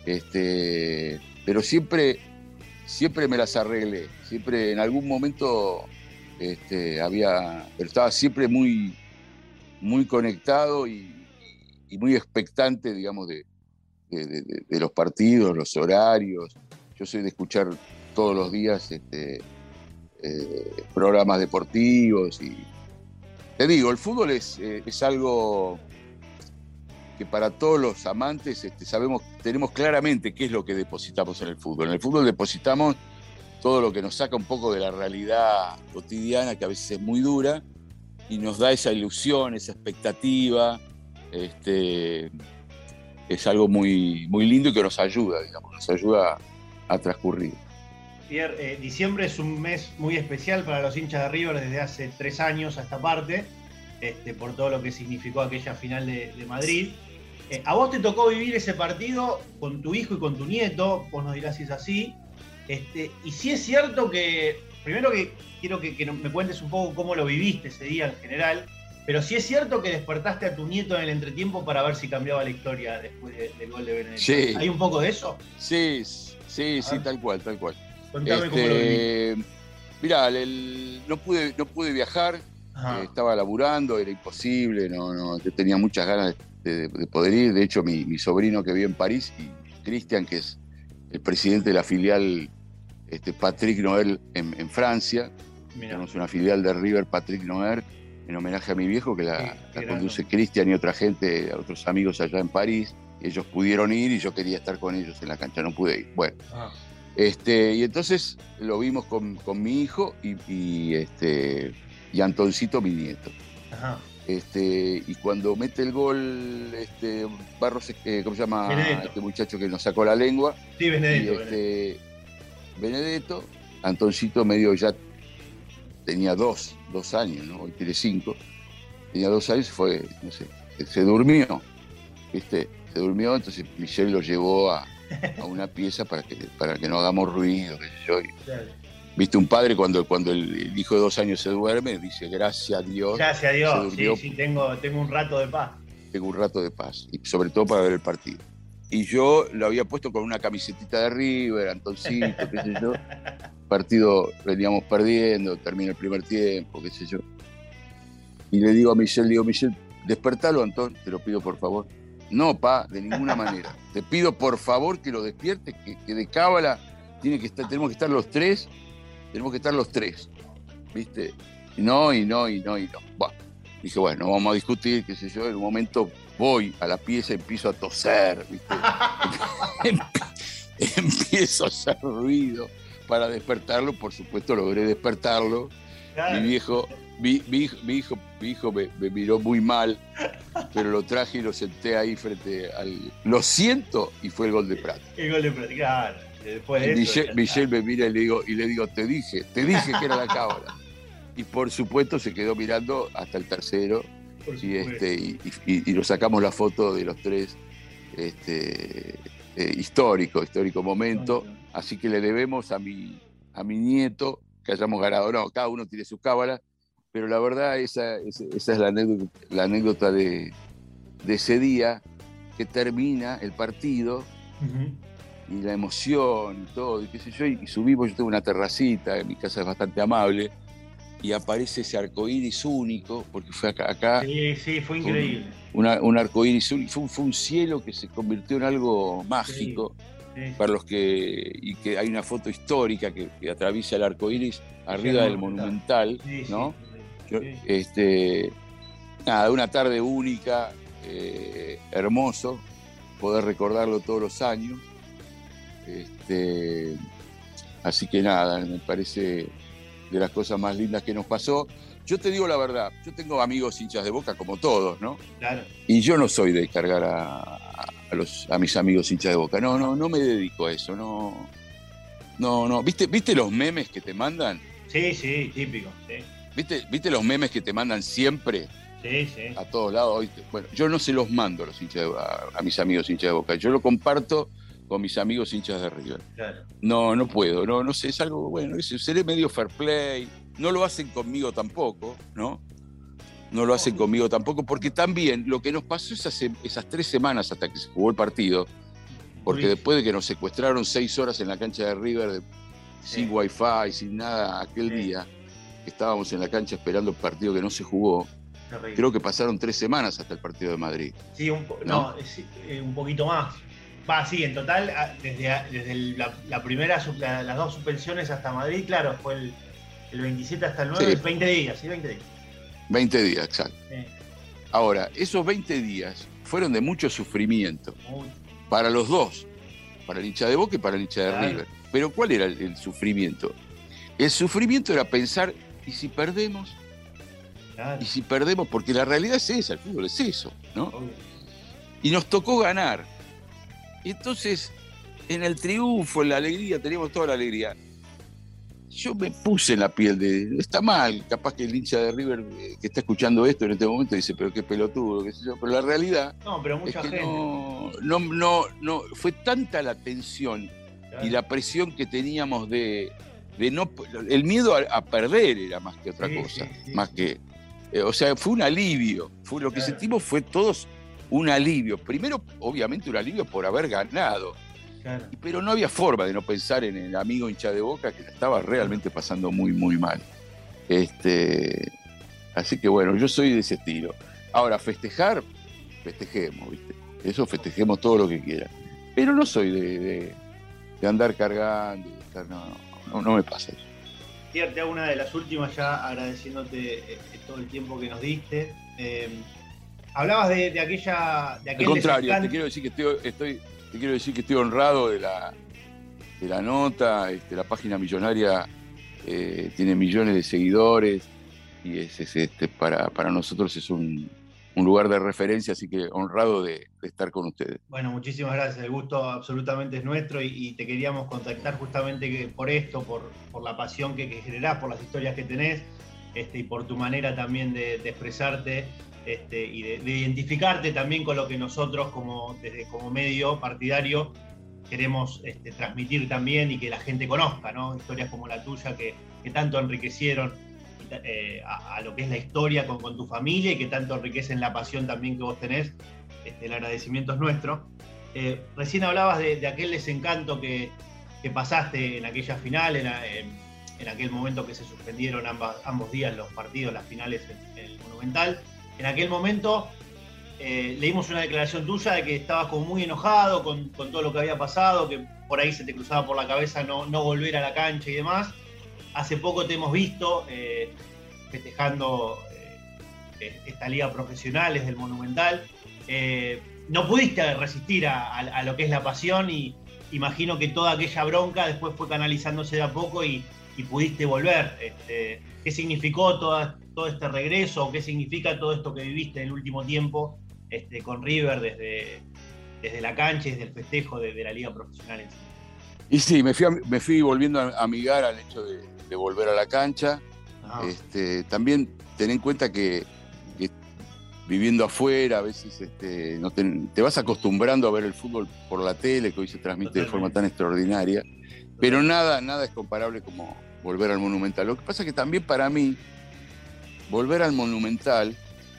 Este, pero siempre, siempre me las arreglé. Siempre en algún momento... Este, había, pero estaba siempre muy, muy conectado y, y muy expectante, digamos, de, de, de, de los partidos, los horarios. Yo soy de escuchar todos los días este, eh, programas deportivos y te digo, el fútbol es, eh, es algo que para todos los amantes este, sabemos, tenemos claramente qué es lo que depositamos en el fútbol. En el fútbol depositamos todo lo que nos saca un poco de la realidad cotidiana, que a veces es muy dura, y nos da esa ilusión, esa expectativa. Este, es algo muy, muy lindo y que nos ayuda, digamos, nos ayuda a, a transcurrir. Pierre, eh, diciembre es un mes muy especial para los hinchas de River desde hace tres años a esta parte, este, por todo lo que significó aquella final de, de Madrid. Eh, a vos te tocó vivir ese partido con tu hijo y con tu nieto, vos nos dirás si es así. Este, y sí es cierto que, primero que quiero que, que me cuentes un poco cómo lo viviste ese día en general, pero sí es cierto que despertaste a tu nieto en el entretiempo para ver si cambiaba la historia después de, del gol de Benedetto. Sí. ¿Hay un poco de eso? Sí, sí, sí, tal cual, tal cual. Contame este, cómo lo viviste. Mirá, el, no, pude, no pude viajar, eh, estaba laburando, era imposible, no, no, yo tenía muchas ganas de, de, de poder ir. De hecho, mi, mi sobrino que vive en París, y Cristian, que es el presidente de la filial Este, Patrick Noel en, en Francia. Mirá. Tenemos una filial de River, Patrick Noel, en homenaje a mi viejo, que la, sí, la conduce Cristian y otra gente, otros amigos allá en París. Ellos pudieron ir y yo quería estar con ellos en la cancha, no pude ir. Bueno, ah. Este, y entonces lo vimos con, con mi hijo y, y, este, y Antoncito, mi nieto. Ajá. Este, y cuando mete el gol, este, Barros, eh, ¿cómo se llama Benedetto. Este muchacho que nos sacó la lengua? Sí, Benedetto. Y, este, Benedetto, Antoncito medio ya tenía dos, dos años, ¿no? Hoy tiene cinco. Tenía dos años, fue, no sé, se durmió, ¿viste? Se durmió, entonces Michelle lo llevó a, a una pieza para que, para que no hagamos ruido, qué sé yo. Y, claro. Viste, un padre cuando, cuando el, el hijo de dos años se duerme, dice, gracias a Dios. Gracias a Dios, sí, sí, tengo, tengo un rato de paz. Tengo un rato de paz, y sobre todo para ver el partido. Y yo lo había puesto con una camisetita de River, Antoncito, qué sé yo. Partido veníamos perdiendo, termina el primer tiempo, qué sé yo. Y le digo a Michelle, digo, Michelle, despertalo, Antón, te lo pido por favor. No, pa, de ninguna manera. Te pido por favor que lo despiertes, que, que de cábala tiene que estar, tenemos que estar los tres, tenemos que estar los tres, ¿viste? Y no, y no, y no, y no. Bueno, dije, bueno, vamos a discutir, qué sé yo. En un momento voy a la pieza y empiezo a toser, ¿viste? Empiezo a hacer ruido para despertarlo, por supuesto logré despertarlo. Claro. Mi viejo, mi, mi, mi hijo, mi hijo me, me miró muy mal, pero lo traje y lo senté ahí frente al... Lo siento, y fue el gol de Prat. El gol de Prat, claro. Después de Michelle, eso, Michelle me mira y le digo, y le digo, te dije, te dije que era la cábala. Y por supuesto se quedó mirando hasta el tercero, y, este, y, y, y lo sacamos la foto de los tres, este, eh, histórico, histórico momento. No, no. Así que le debemos a mi, a mi nieto que hayamos ganado. No, cada uno tiene sus cábalas, pero la verdad esa, esa, esa es la anécdota, la anécdota de, de ese día que termina el partido. Uh-huh. Y la emoción y todo, y qué sé yo, y subimos, yo tengo una terracita, mi casa es bastante amable, y aparece ese arcoíris único, porque fue acá. acá sí, sí, fue increíble. Un, una, un arcoíris único, fue, fue un cielo que se convirtió en algo mágico, sí, sí. Para los que, y que hay una foto histórica que, que atraviesa el arcoíris arriba sí, del Monumental, sí, ¿no? Sí, yo, sí. Este, nada, una tarde única, eh, hermoso, poder recordarlo todos los años. Este, así que nada, me parece de las cosas más lindas que nos pasó. Yo te digo la verdad, yo tengo amigos hinchas de Boca como todos, ¿no? Claro. Y yo no soy de cargar a, a, los, a mis amigos hinchas de Boca, no, no, no me dedico a eso, no, no, no. ¿Viste, ¿viste los memes que te mandan? Sí, sí, típico, sí. ¿Viste, ¿Viste los memes que te mandan siempre? Sí, sí. A todos lados. Bueno, yo no se los mando a, los hinchas de, a, a mis amigos hinchas de Boca, yo lo comparto con mis amigos hinchas de River. Claro. No, no puedo, no, no sé, es algo, bueno, es, seré medio fair play, no lo hacen conmigo tampoco, ¿no? No lo hacen conmigo tampoco, porque también lo que nos pasó esas, esas tres semanas hasta que se jugó el partido, porque después de que nos secuestraron seis horas en la cancha de River, de, sí. sin wifi, sin nada, aquel sí. día, que estábamos en la cancha esperando el partido que no se jugó, terrible. Creo que pasaron tres semanas hasta el partido de Madrid. Sí, un, po- ¿no? No, sí, eh, un poquito más. Va, sí, en total, desde, desde el, la, la primera, la, las dos suspensiones hasta Madrid, claro, fue el, el veintisiete hasta el nueve, sí. veinte días, sí, veinte días. veinte días, exacto. Sí. Ahora, esos veinte días fueron de mucho sufrimiento. Muy. Para los dos, para el hincha de Boca y para el hincha de claro. River. Pero ¿cuál era el, el sufrimiento? El sufrimiento era pensar, ¿y si perdemos? Claro. ¿Y si perdemos? Porque la realidad es esa, el fútbol es eso, ¿no? Obvio. Y nos tocó ganar. Y entonces, en el triunfo, en la alegría, teníamos toda la alegría. Yo me puse en la piel de... Está mal, capaz que el hincha de River eh, que está escuchando esto en este momento dice, pero qué pelotudo, qué sé yo. Pero la realidad... No, pero mucha es que gente. No, no, no, no, fue tanta la tensión claro. y la presión que teníamos de, de no... El miedo a, a perder era más que otra sí, cosa. Sí, sí, más sí. que... Eh, o sea, fue un alivio. Fue, lo que claro. sentimos fue todos... un alivio. Primero, obviamente, un alivio por haber ganado. Claro. Pero no había forma de no pensar en el amigo hincha de Boca que la estaba realmente pasando muy, muy mal. Este, así que bueno, yo soy de ese estilo. Ahora, festejar, festejemos, ¿viste? Eso festejemos todo lo que quieran. Pero no soy de, de, de andar cargando, de estar, no, no, no me pasa eso. Pierre, te hago una de las últimas ya agradeciéndote eh, todo el tiempo que nos diste. Eh, Hablabas de, de aquella... De aquel Al contrario, te quiero decir que estoy, estoy, te quiero decir que estoy honrado de la, de la nota. Este, la página millonaria eh, tiene millones de seguidores y es, es, este, para, para nosotros es un, un lugar de referencia, así que honrado de, de estar con ustedes. Bueno, muchísimas gracias, el gusto absolutamente es nuestro y, y te queríamos contactar justamente que, por esto, por, por la pasión que, que generás, por las historias que tenés este, y por tu manera también de, de expresarte este, y de, de identificarte también con lo que nosotros como, desde, como medio partidario queremos este, transmitir también y que la gente conozca, ¿no? Historias como la tuya que, que tanto enriquecieron eh, a, a lo que es la historia con, con tu familia y que tanto enriquecen la pasión también que vos tenés. Este, el agradecimiento es nuestro. Eh, recién hablabas de, de aquel desencanto que, que pasaste en aquella final, en, en, en aquel momento que se suspendieron ambas, ambos días los partidos, las finales en, en el Monumental. En aquel momento eh, leímos una declaración tuya de que estabas como muy enojado con, con todo lo que había pasado, que por ahí se te cruzaba por la cabeza no, no volver a la cancha y demás. Hace poco te hemos visto eh, festejando eh, esta liga profesional desde el Monumental. Eh, no pudiste resistir a, a, a lo que es la pasión y imagino que toda aquella bronca después fue canalizándose de a poco y, y pudiste volver. Este, ¿Qué significó toda, todo este regreso? ¿Qué significa todo esto que viviste en el último tiempo este, con River desde, desde la cancha y desde el festejo de, de la liga profesional en sí? Y sí, me fui, me fui volviendo a amigar al hecho de, de volver a la cancha. Este, también ten en cuenta que viviendo afuera, a veces este, no te, te vas acostumbrando a ver el fútbol por la tele, que hoy se transmite Totalmente. de forma tan extraordinaria, Totalmente. pero nada, nada es comparable como volver al Monumental. Lo que pasa es que también para mí, volver al Monumental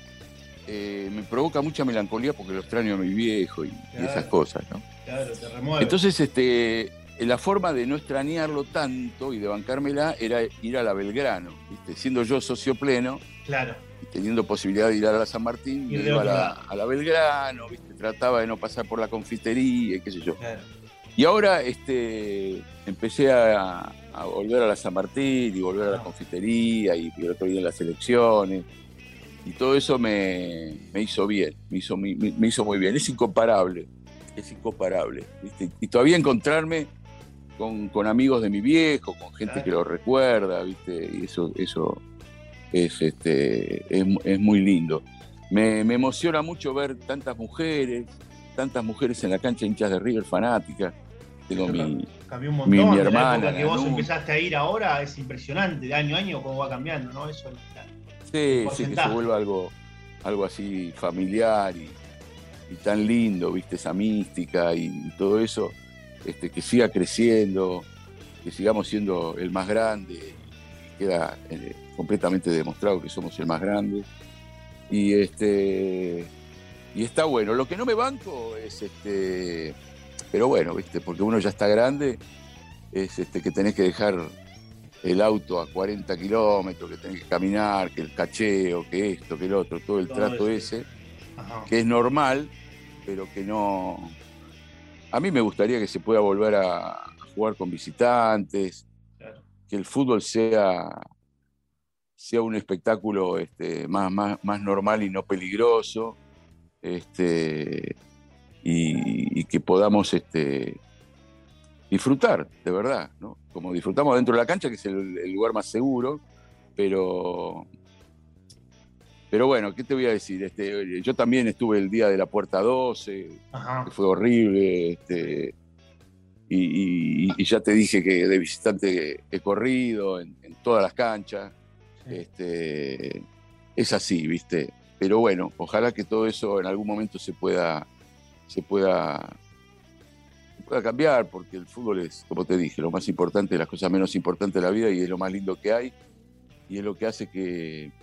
eh, me provoca mucha melancolía porque lo extraño a mi viejo y, claro, y esas cosas, ¿no? Claro, te remueve. Entonces, este, la forma de no extrañarlo tanto y de bancármela era ir a la Belgrano, ¿viste? Siendo yo socio pleno. Claro. Teniendo posibilidad de ir a la San Martín, me iba a la, a la Belgrano, ¿viste? Trataba de no pasar por la confitería, qué sé yo. Claro. Y ahora este, empecé a, a volver a la San Martín y volver a la confitería y, y el otro día en las elecciones. Y todo eso me, me hizo bien, me hizo, me, me hizo muy bien. Es incomparable, es incomparable, ¿viste? Y todavía encontrarme con, con amigos de mi viejo, con gente claro. que lo recuerda, ¿viste? Y eso... eso Es, este, es, es muy lindo. Me, me emociona mucho ver tantas mujeres, tantas mujeres en la cancha, hinchas de River, fanáticas. Tengo mi, cambió un montón, mi, mi hermana. De la que vos empezaste a ir ahora es impresionante, de año a año cómo va cambiando, ¿no? Eso sí, sí, que se vuelva algo, algo así familiar y, y tan lindo, ¿viste? Esa mística y, y todo eso, este, que siga creciendo, que sigamos siendo el más grande, y queda eh, completamente demostrado que somos el más grande. Y este y está bueno. Lo que no me banco es este, pero bueno, ¿viste? Porque uno ya está grande, es este que tenés que dejar el auto a cuarenta kilómetros, que tenés que caminar, que el cacheo, que esto, que el otro, todo el todo trato ese, ese que es normal, pero que no. A mí me gustaría que se pueda volver a, a jugar con visitantes, claro. Que el fútbol sea sea un espectáculo este, más, más, más normal y no peligroso, este, y, y que podamos este, disfrutar, de verdad, ¿no? Como disfrutamos dentro de la cancha, que es el, el lugar más seguro, pero, pero bueno, ¿qué te voy a decir? Este, yo también estuve el día de la Puerta doce, Ajá. que fue horrible, este, y, y, y ya te dije que de visitante he corrido en, en todas las canchas. Este, es así, ¿viste? Pero bueno, ojalá que todo eso en algún momento se pueda, se pueda, se pueda cambiar, porque el fútbol es, como te dije, lo más importante, las cosas menos importantes de la vida, y es lo más lindo que hay, y es lo que hace que,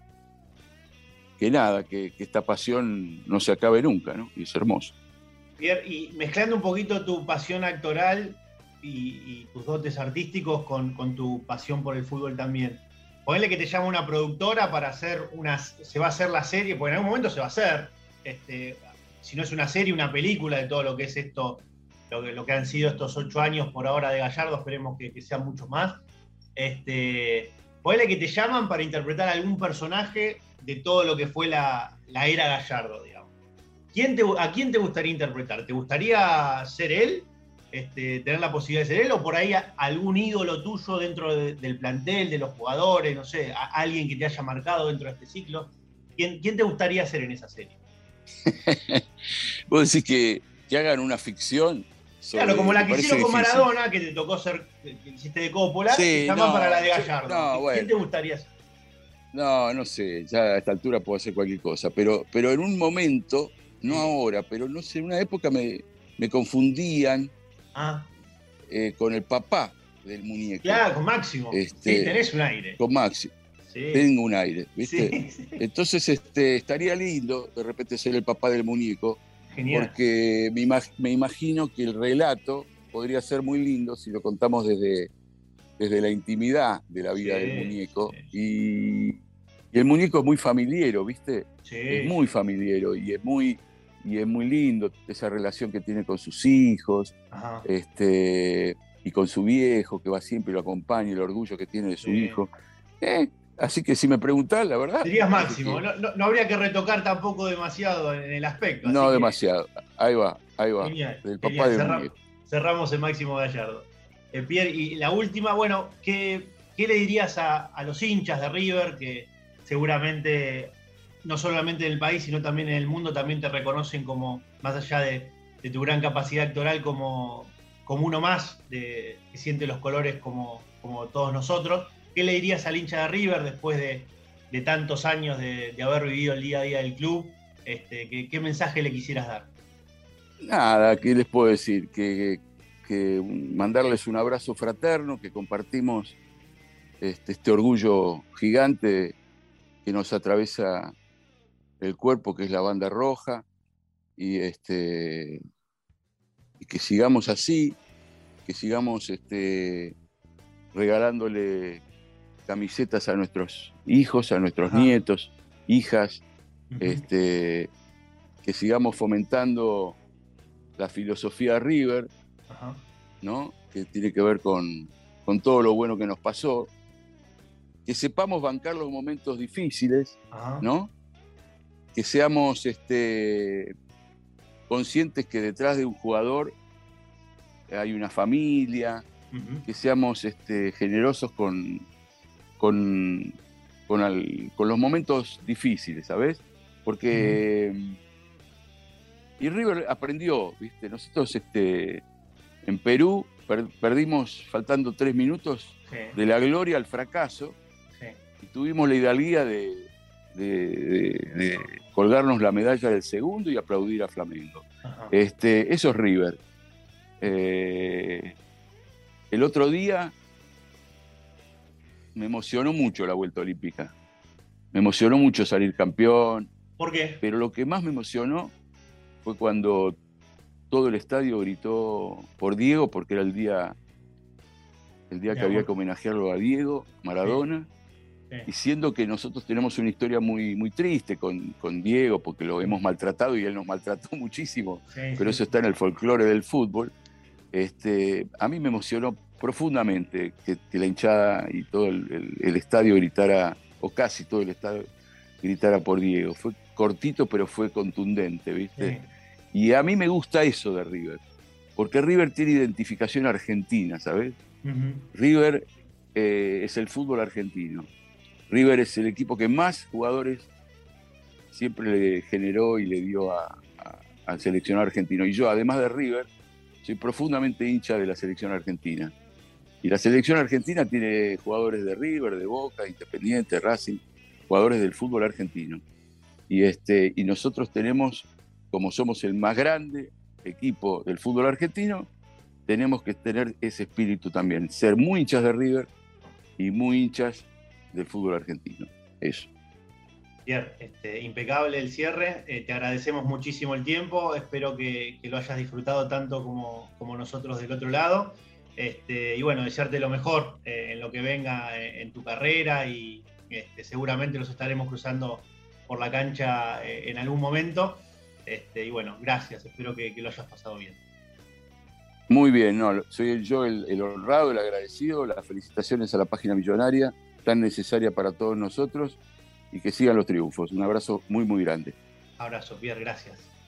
que nada, que, que esta pasión no se acabe nunca, ¿no? Y es hermoso. Pierre, y mezclando un poquito tu pasión actoral y, y tus dotes artísticos con, con tu pasión por el fútbol también. Ponele que te llama una productora para hacer una, se va a hacer la serie, porque en algún momento se va a hacer, este, si no es una serie, una película de todo lo que es esto, lo que, lo que han sido estos ocho años por ahora de Gallardo, esperemos que, que sean muchos más. Este, ponele que te llaman para interpretar algún personaje de todo lo que fue la, la era Gallardo, digamos. ¿Quién te, ¿A quién te gustaría interpretar? ¿Te gustaría ser él? este, tener la posibilidad de ser él, o por ahí a, algún ídolo tuyo dentro de, del plantel, de los jugadores, no sé, a, alguien que te haya marcado dentro de este ciclo? ¿Quién, quién te gustaría ser en esa serie? Vos decís que, que hagan una ficción sobre, claro, como la que hicieron con difícil. Maradona, que te tocó ser, que hiciste de Coppola, Sí, y llaman no, para la de Gallardo. no, bueno. ¿Quién te gustaría ser? No, no sé, ya a esta altura puedo hacer cualquier cosa, pero, pero en un momento, no Sí. ahora, pero no sé, en una época me, me confundían Ah. eh, con el papá del muñeco. Claro, con Máximo. Este, sí, tenés un aire. Con Máximo. Sí. Tengo un aire, ¿viste? Sí, sí. Entonces este, estaría lindo de repente ser el papá del muñeco. Genial. Porque me, imag me imagino que el relato podría ser muy lindo si lo contamos desde, desde la intimidad de la vida sí, del muñeco. Sí. Y, y el muñeco es muy familiero, ¿viste? Sí. Es muy familiero y es muy, y es muy lindo esa relación que tiene con sus hijos. Ajá. Este, y con su viejo, que va siempre y lo acompaña, el orgullo que tiene de su sí. hijo. Eh, Así que si me preguntás, la verdad... Serías Máximo, que... no, no, no habría que retocar tampoco demasiado en el aspecto. No así demasiado, que... ahí va, ahí va. Genial, del papá genial. del Cerra... muñeco. Cerramos en Máximo Gallardo. Eh, Pierre, y la última, bueno, ¿qué, qué le dirías a, a los hinchas de River que seguramente, no solamente en el país, sino también en el mundo, también te reconocen como, más allá de, de tu gran capacidad actoral, como, como uno más, de, que siente los colores como, como todos nosotros? ¿Qué le dirías al hincha de River después de, de tantos años de, de haber vivido el día a día del club? Este, ¿qué, ¿Qué mensaje le quisieras dar? Nada, ¿qué les puedo decir? Que, que mandarles un abrazo fraterno, que compartimos este, este orgullo gigante que nos atraviesa el cuerpo, que es la banda roja, y, este, y que sigamos así, que sigamos este, regalándole camisetas a nuestros hijos, a nuestros Ajá. nietos, hijas, uh-huh. este, que sigamos fomentando la filosofía River, Ajá. ¿no? Que tiene que ver con, con todo lo bueno que nos pasó, que sepamos bancar los momentos difíciles, Ajá. ¿no? Que seamos este, conscientes que detrás de un jugador hay una familia, uh-huh. que seamos este, generosos con Con, con, al, con los momentos difíciles, ¿sabes? Porque... Mm. Y River aprendió, ¿viste? Nosotros este, en Perú per, perdimos faltando tres minutos sí. de la gloria al fracaso sí. y tuvimos la hidalguía de, de, de, de colgarnos la medalla del segundo y aplaudir a Flamengo. Este, eso es River. Eh, el otro día... me emocionó mucho la vuelta olímpica. Me emocionó mucho salir campeón. ¿Por qué? Pero lo que más me emocionó fue cuando todo el estadio gritó por Diego, porque era el día, el día que había que homenajearlo a Diego Maradona. Sí. Sí. Y siendo que nosotros tenemos una historia muy, muy triste con, con Diego, porque lo hemos maltratado y él nos maltrató muchísimo, sí, pero sí. eso está en el folclore del fútbol. Este, a mí me emocionó profundamente que, que la hinchada y todo el, el, el estadio gritara, o casi todo el estadio gritara por Diego. Fue cortito, pero fue contundente, ¿viste? Sí. Y a mí me gusta eso de River, porque River tiene identificación argentina, ¿sabes? Uh-huh. River eh, es el fútbol argentino. River es el equipo que más jugadores siempre le generó y le dio a, a, al seleccionado argentino. Y yo, además de River, soy profundamente hincha de la selección argentina. Y la selección argentina tiene jugadores de River, de Boca, Independiente, Racing, jugadores del fútbol argentino. Y, este, y nosotros tenemos, como somos el más grande equipo del fútbol argentino, tenemos que tener ese espíritu también, ser muy hinchas de River y muy hinchas del fútbol argentino. Eso. Bien, este, impecable el cierre, eh, te agradecemos muchísimo el tiempo, espero que, que lo hayas disfrutado tanto como, como nosotros del otro lado, este, y bueno, desearte lo mejor eh, en lo que venga en, en tu carrera y este, seguramente los estaremos cruzando por la cancha eh, en algún momento, este, y bueno, gracias, espero que, que lo hayas pasado bien. Muy bien, no, soy yo el, el honrado, el agradecido, las felicitaciones a la página millonaria, tan necesaria para todos nosotros, y que sigan los triunfos. Un abrazo muy, muy grande. Abrazo, Pierre, gracias.